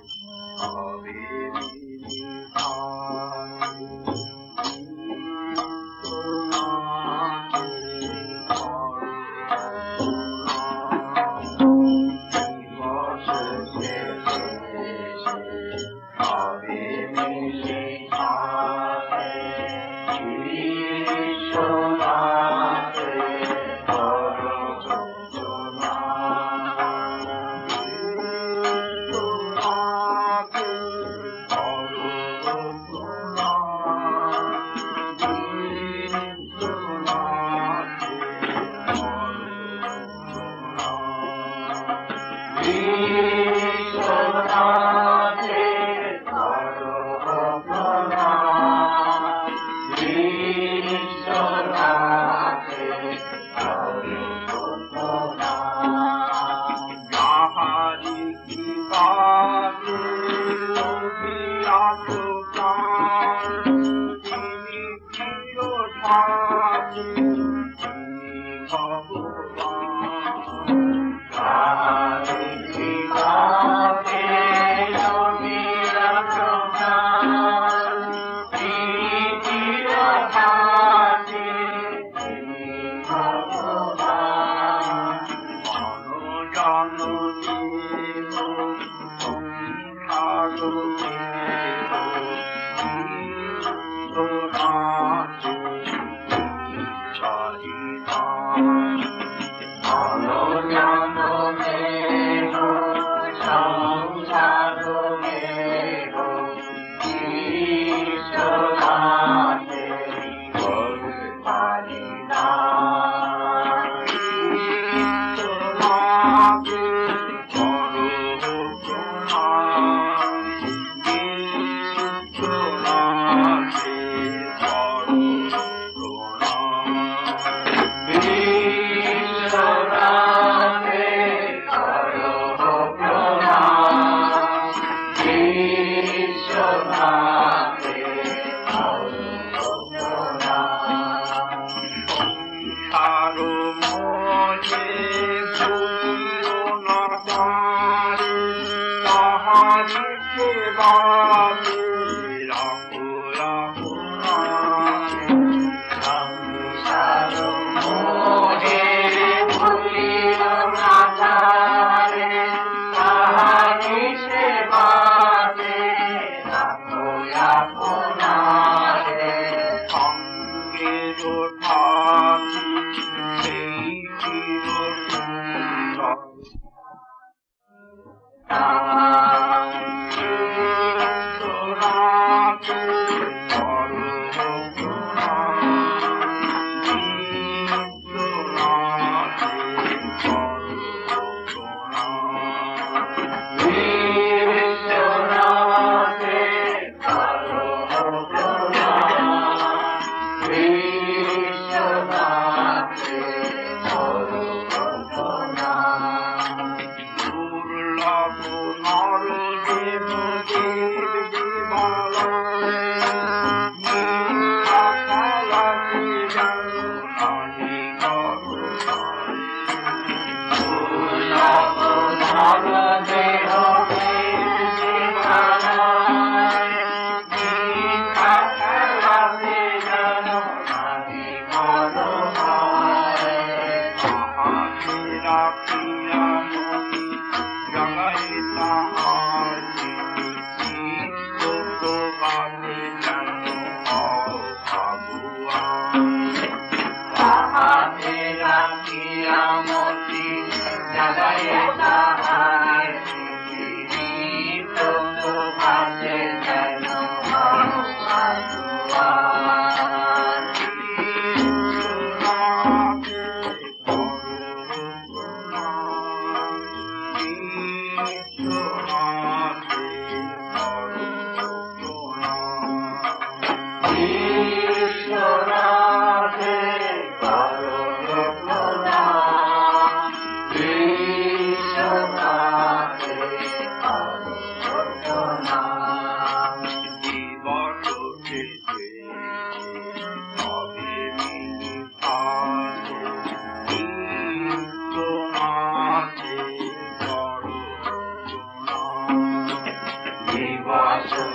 Krishna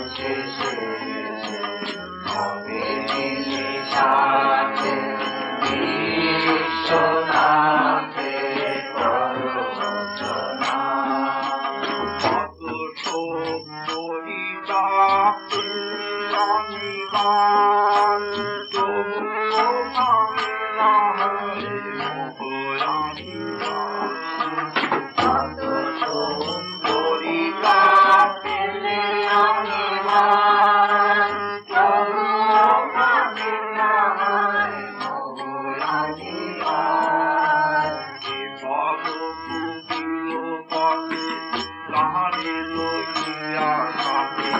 শেষে হবে সাথে বিশ্বনাথে করোচনা কত শোক বলিতা অনিবান তবু ভাবে না হরে কত শোক বলিতা পেলে অনিবান তবু ভাবে না হরে তাহারে লইয়া থাকে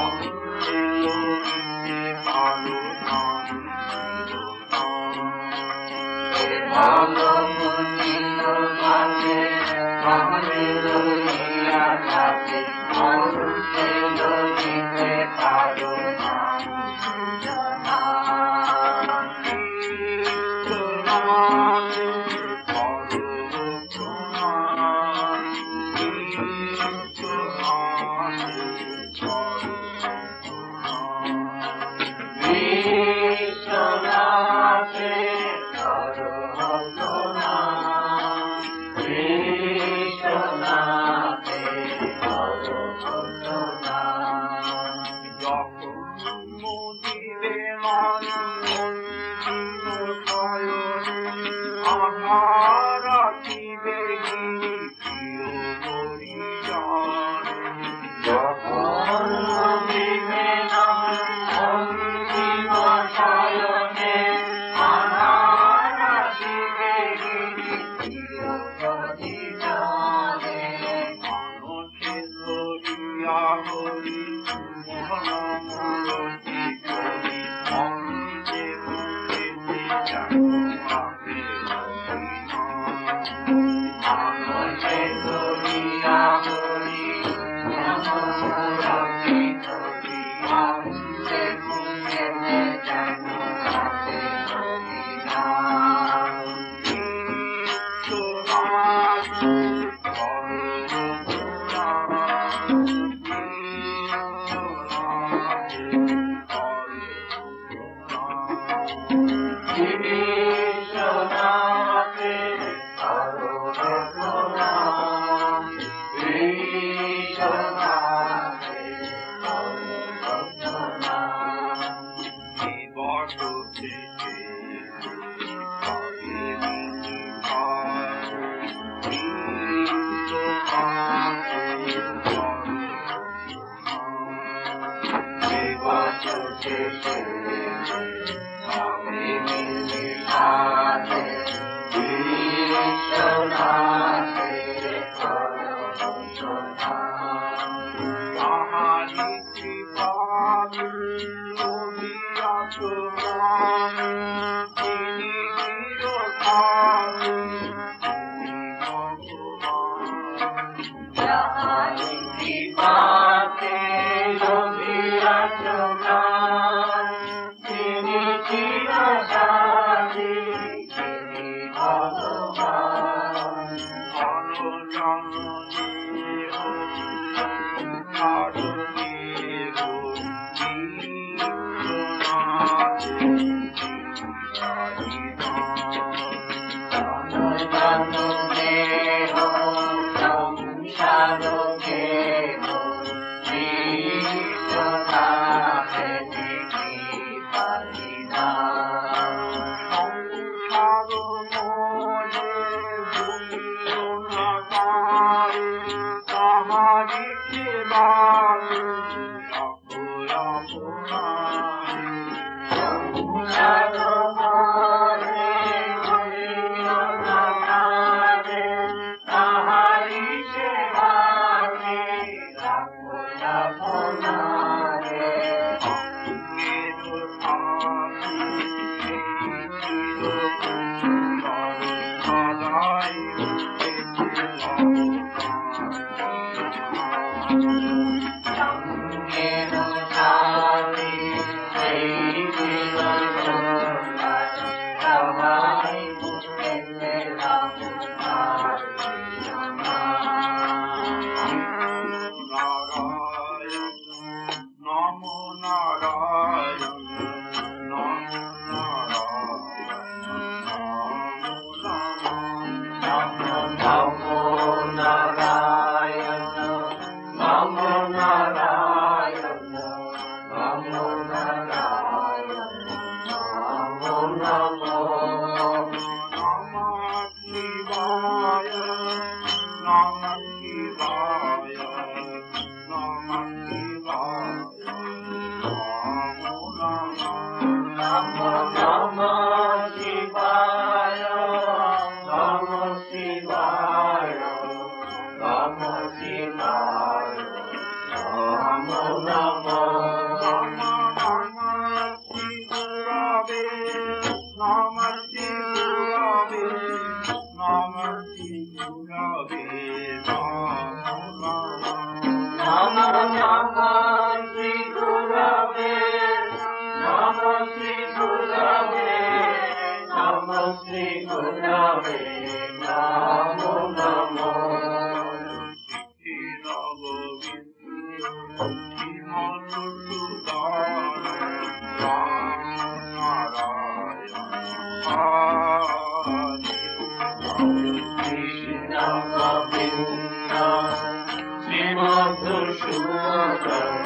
ভালো মন্দির ভাবে তাহারে লইয়া থাকে মানুষে লইতে পারো Shivaya, Namo Namo, Namo Shivaya, Namo Shivaya, Namo Shivaya, Namo Namo Shri Gurave, Namo Shri Gurave, Namo Shri Gurave, Namo Namo. Krishna Govinda, Sri Madhusudana,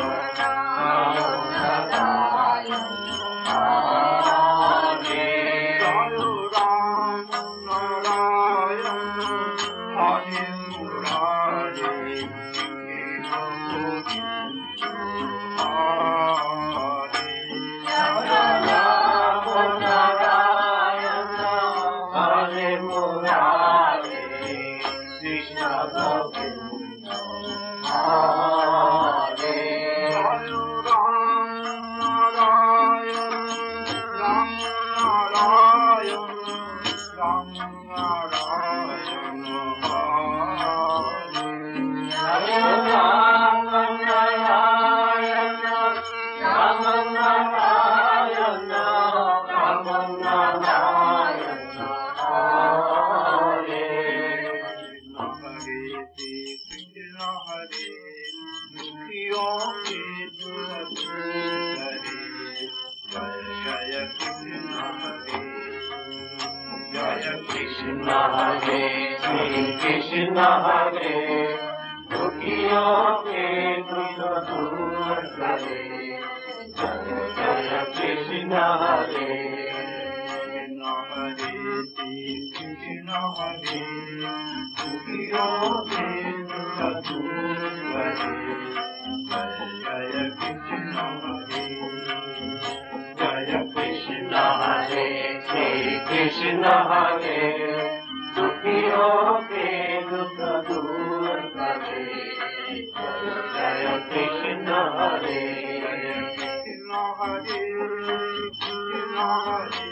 Krishna Hare, Hare Krishna Hare, दुखियों के दुख दूर करे, जय जय कृष्ण हरे, हरे कृष्ण हरे, दुखियों के दुख दूर करे, जय जय कृष्ण हरे, जय कृष्ण हरे, श्री कृष्ण हरे, दुखियों के दुख दूर करे, जय कृष्ण हरे, कृष्ण हरे, कृष्ण हरे,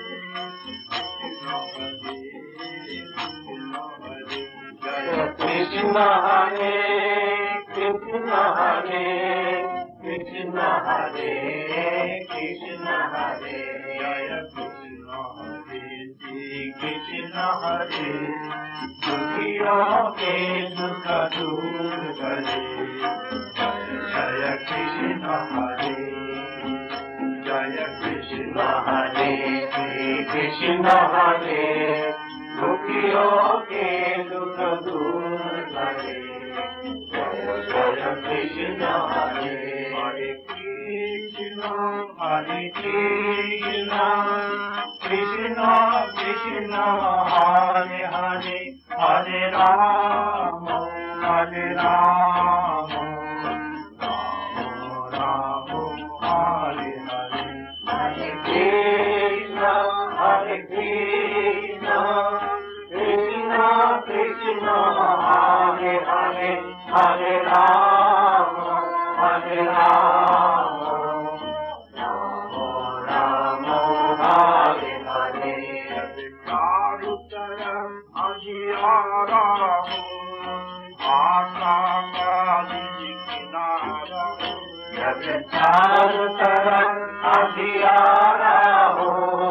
जय कृष्ण हरे, कृष्ण हरे, कृष्ण हरे, कृष्ण हरे, जय कृष्ण हरे, श्री कृष्ण हरे, दुखियों के दुख दूर करे, जय कृष्ण हरे, जय कृष्ण हरे, श्री कृष्ण हरे, दुखियों के दुख दूर करे, जय कृष्ण हरे, हरे कृष्ण, हरे कृष्ण, कृष्ण कृष्ण हरे हरे, हरे राम, हरे राम, राम राम, हरे हरे, हरे कृष्ण, हरे कृष्ण, कृष्ण कृष्ण हरे हरे, हरे राम, हरे राम, राम राम, हरे हरे, चारों तरफ अंधियारा हो, आकाश किनारा हो, जब चारों तरफ अंधियारा हो,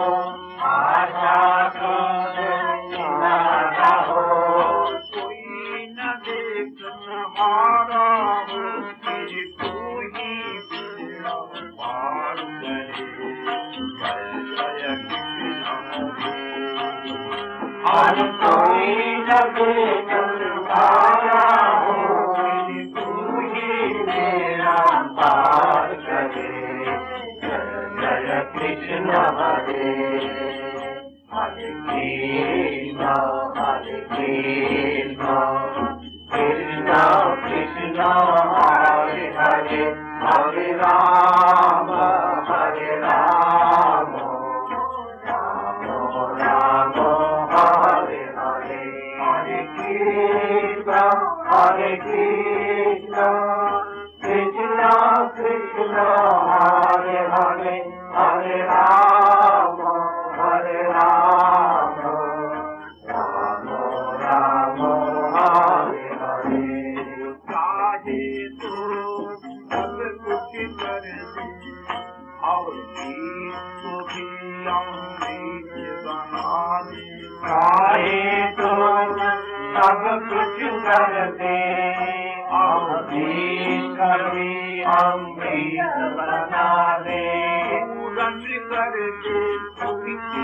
आकाश किनारा हो, कोई न देख हमारा हो, कि तू ही मेरा पार करे, जय जय कृष्ण हरे, हर कोई न देख हमारा हो, कि तू ही मेरा पार करे, जय कृष्ण हरे, हरे कृष्ण, हरे कृष्ण, कृष्ण कृष्ण हरे हरे, हरे राम, हरे राम, राम राम, हरे हरे, हरे Krishna, Hare Krishna, Krishna Krishna, Hare Hare, Hare Rama, Hare Rama, Rama Rama, Hare Hare. चाहे तो सब कुछ कर दे और को भी अमृत बना दे। चाहे तो सब कुछ कर दे और कभी अमृत बना दे। पूरन कर दे किसी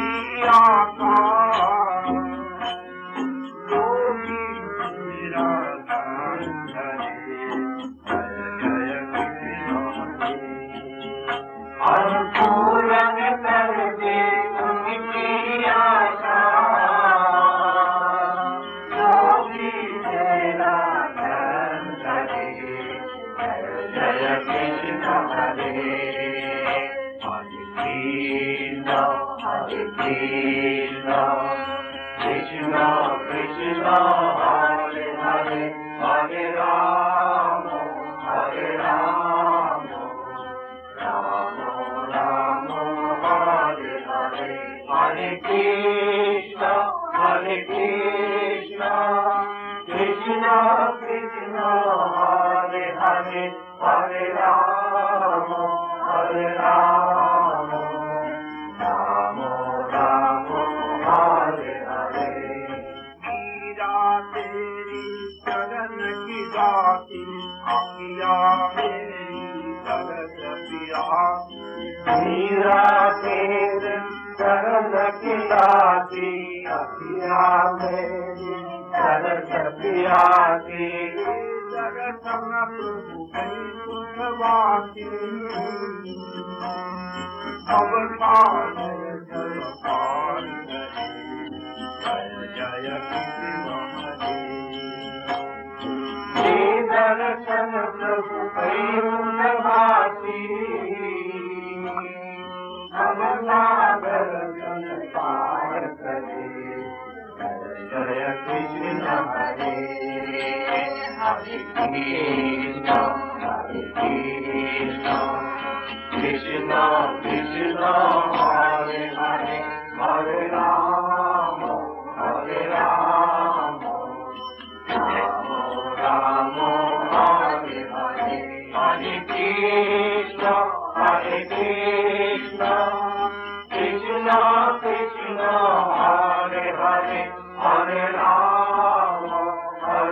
आकार जो भी मेरा धन धरे। जय कृष्ण और पूरन कर दे उनकी आशा जो भी मेरा धन धरे। जय कृष्ण हरे हरे कृष्ण हरे कृष्ण कृष्ण कृष्ण हरे हरे हरे राम हरे राम राम राम हरे हरे। हरे कृष्ण कृष्ण कृष्ण हरे हरे हरे राम राम राम हरे हरे। मीरा तेरी चरण की दाती आकिया मेरी तरस प्यासी। मीरा तेरे चरण की दाती आकिया मेरी तरस प्यासी। दर्शन प्रभु वैकुंठवासी अवतार जय पार जय जय कृष्ण हरे। दर्शन प्रभु वैकुंठवासी अवतार जय पार करे। जय कृष्ण हरे हरे कृष्ण कृष्ण कृष्ण हरे हरे हरे राम राम राम हरे हरे। हरे कृष्ण कृष्ण कृष्ण हरे हरे हरे राम राम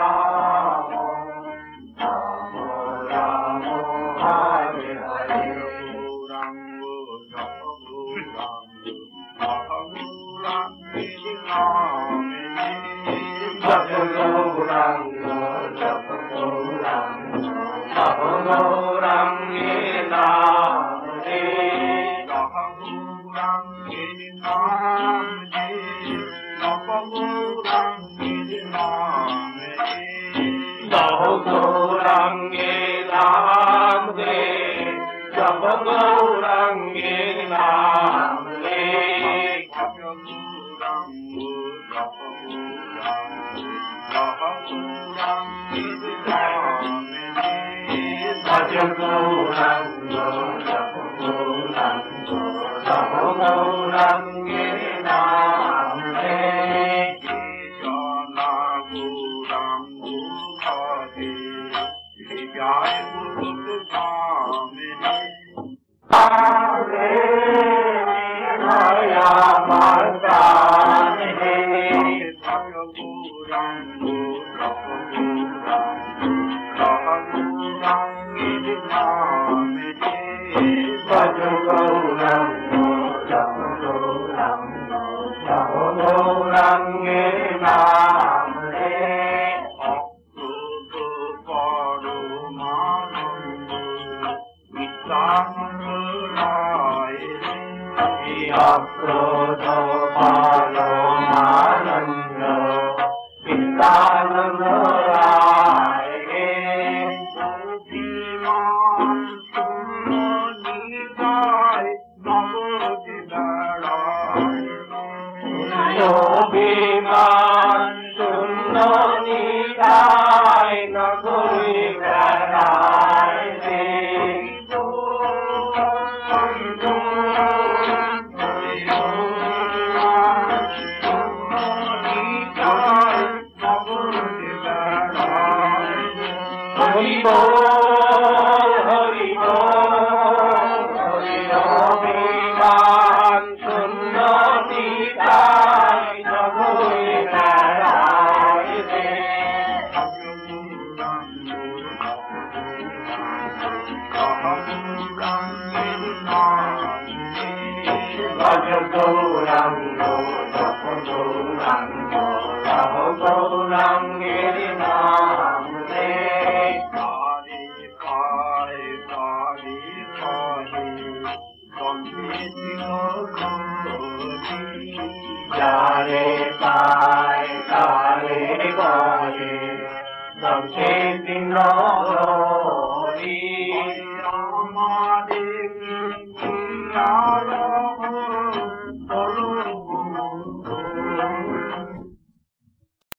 राम हरे हरे। जप गौरंग जप गौरंग जप गौरंग नाम दे। जप गौरंग नाम दे जप गौरंग नाम दे। जप गौरंग नाम दे जप गौरंग नाम दे। भज गौरंग जप गौरंग जप गौरंग नाम दे। जाना गौरंग भजे जय गुरु धाम रे। माया मर्दान है भज गौरंग जप गौरंग नाम दे। भज गौरंग जप गौरंग जप गौरंग नाम दे। अक्रोध परमानंद नित्यानंद राय। अक्रोध परमानंद नित्यानंद राय। बुद्धिमान निताय नवोदि लड़ाई। जो बीमान सुनो निताय হরি বল হরি বল হরি অভিমান শূন্য নিতাই জগতে বেড়ায় রে ভজ গৌরাঙ্গ জপ গৌরাঙ্গ রহ গৌরাঙ্গের নাম রে কারে খায় কারে খায় সম্মিতি গৌরী যারে পায় তারে গরে সঙ্গে দিন হরি আমাদের